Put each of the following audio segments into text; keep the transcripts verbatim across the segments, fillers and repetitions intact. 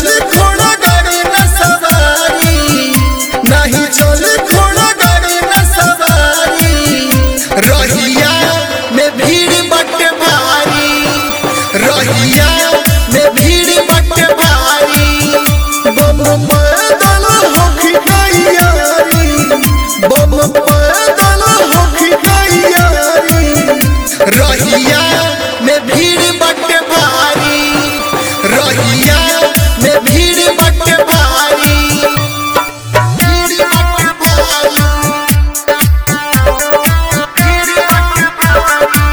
चले घोड़ा गाड़ी न सवारी, नहीं चले घोड़ा गाड़ी न सवारी। रहिया में भीड़ बट भारी, रहिया में भीड़ बट भारी। बम पैदल होखी तैयारी, बम पैदल होखी तैयारी। रहिया में भीड़ बट भारी, रहिया में भीड़ बट भारी। भीड़ बट भारी, भीड़ बट भारी।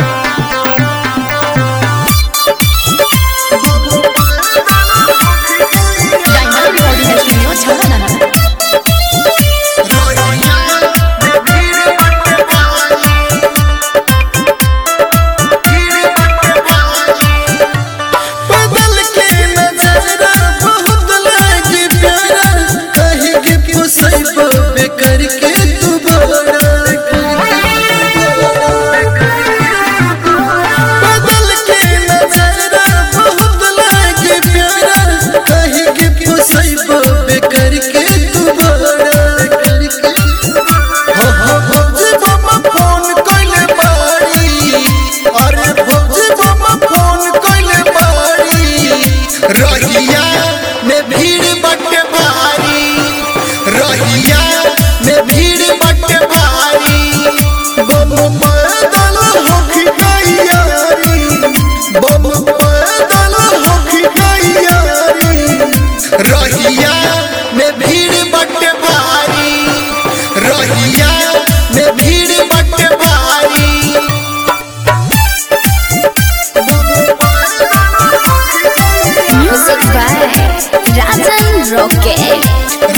Diamond recording studio Chhawna. करके तू बदल के नजरा बहुत लागे प्यारा, कहीं के पोसैबो करके तू बदल करके। हो हो भौजी बाबा फोन कइले बाड़ी, अरे भौजी बाबा फोन कइले बाड़ी। रहिया में भीड़ बट भारी, रहिया में भीड़ बट भारी। बम पैदल होखी तैयारी, बम पैदल होखी तैयारी। रहिया में भीड़ बट भारी, रहिया में भीड़ बट भारी। Music by Rajan Rocket.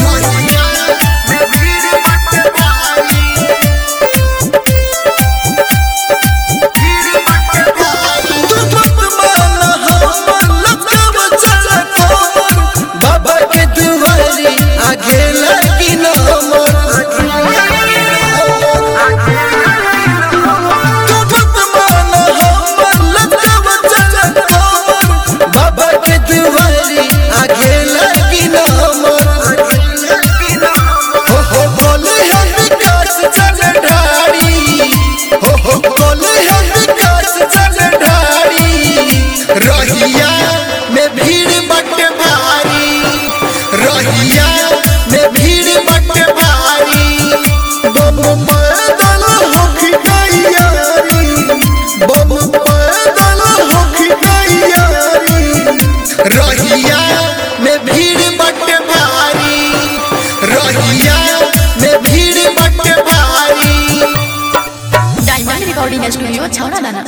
रहिया में भीड़ बट भारी, रहिया में भीड़ बट भारी। बम पैदल होखी तैयारी, बम पैदल होखी तैयारी। रहिया में भीड़ बट भारी, रहिया में भीड़ बट भारी। Diamond recording studio छावना।